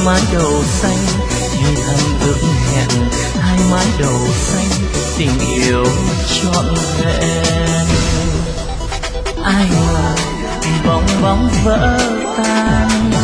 mái đầu xanh như thầm ước hẹn, hai mái đầu xanh tình yêu trọn vẹn. Ai ngờ bong bóng vỡ tan,